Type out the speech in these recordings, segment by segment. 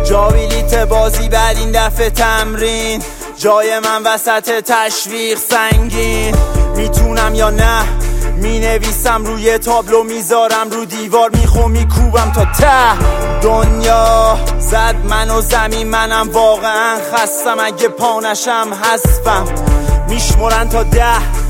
جاویلیت بازی بعد این دفعه تمرین، جای من وسط تشویق سنگین. میتونم یا نه مینویسم روی تابلو، میذارم رو دیوار، میخوام میکوبم تا ته. دنیا زد منو زمین، منم واقعا خستم، اگه پانشم حذفم. میشمرن تا 10،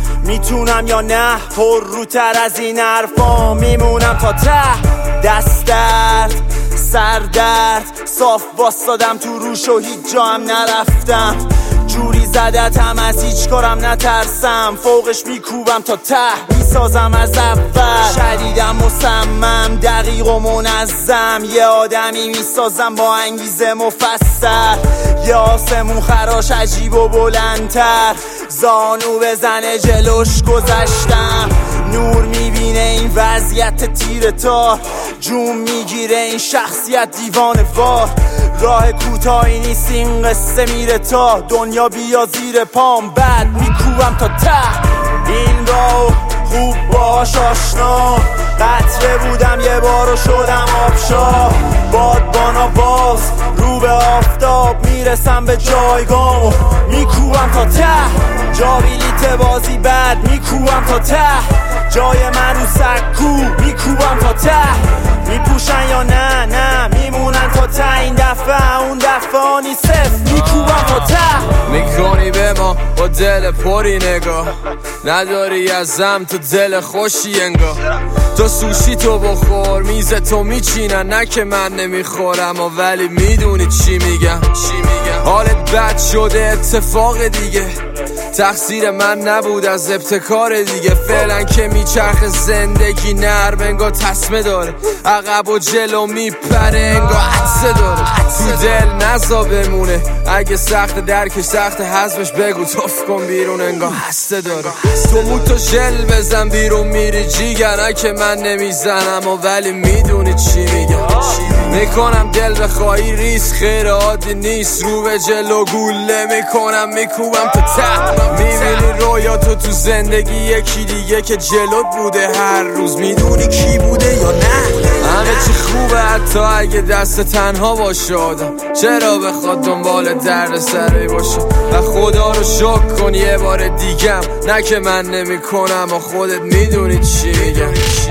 میتونم یا نه پر روتر از این حرفا، میمونم تا ته. دست درد سر درد صاف باستادم تو روش و هیچ جا هم نرفتم. جوری زدتم از هیچ کارم نترسم، فوقش میکوبم تا ته، میسازم از اول. شدیدم مصمم دقیق و منظم، یه آدمی میسازم با انگیزه مفصل. یه آسمون خراش عجیب و بلندتر، زانو بزنه جلوش گذشتم. نور میبینه این وضعیت تیره تار، جون میگیره این شخصیت دیوانه وار. راه کوتاهی نیست این قصه، میره تا دنیا بیا زیر پام، بعد میکوبم تا ته. این راو خوب باش آشنا، قطره بودم یه بار و شدم آبشار. بادبانا باز رو به آفتاب، میرسم به جایگاه میکوبم تا ته. جاویلیت بازی بعد میکوبم تا ته، جای من رو سکو میکوبم تا ته. میپوشن یا نه میمونن تا ته، این دفعه اون دفعه آنی صفر میکوبم تا ته. میکنی به ما با دل پری نگاه، نداری ازم تو دل خوشی انگار. تو سوشی تو بخور میز تو میچینن، نه که من نمیخورم ولی میدونی چی میگم. حالت بد شده اتفاق دیگه، تقصیر من نبود از ابتکار دیگه. فعلا که میچرخ زندگی نرم انگار تسمه داره، عقب و جلو میپره انگار عطسه داره. تو دل نزا بمونه، اگه سخت درکش سخت حزمش بگو توف کن بیرون انگار هسته داره. تو موتو ژل بزن بیرون میری جیگر، که من نمیزنم ولی میدونی چی میگم. میکنم دل بخوایی ریس خیر عادی نیست، رو به جلو گوله میکنم میکوبم تا ته. میبینی رویاتو تو زندگی یکی دیگه که جلوت بوده هر روز، میدونی کی بوده یا نه. همه چی خوبه حتی اگه دست تنها باشه آدم، چرا بخواد دنبال درد سری باشه. و خدا رو شکر کن یه بار دیگم، نه که من نمی کنم و خودت میدونی چی میگم.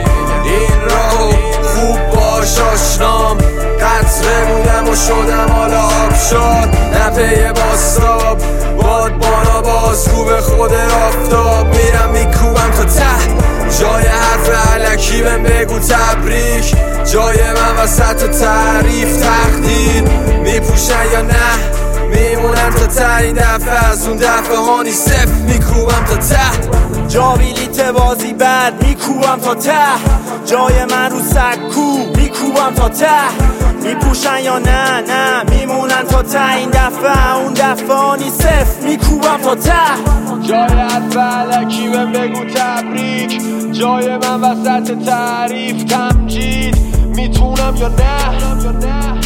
این راهو خوب باش آشنام، قطره بودم و شدم حالا آبشار. نپه باستاب بادبانا باز رو به خود آفتاب، میرم میکوبم تا ته. جای حرف علکی بهم بگو تبریک، جای من وسط تعریف تقدیر. میپوشن یا نه میمونن تا ته، این دفعه از اون دفعه هانی صفر میکوبم تا ته. جاویلیت بازی بعد میکوبم تا ته، جای من رو سکو میکوبم تا ته. میپوشن یا نه میمونن تا ته، این دفعه اون دفعه آنی صفر میکوبم تا ته. جای حرف علکی بهم بگو تبریک، جای من وسط تعریف تمجید. میتونم یا نه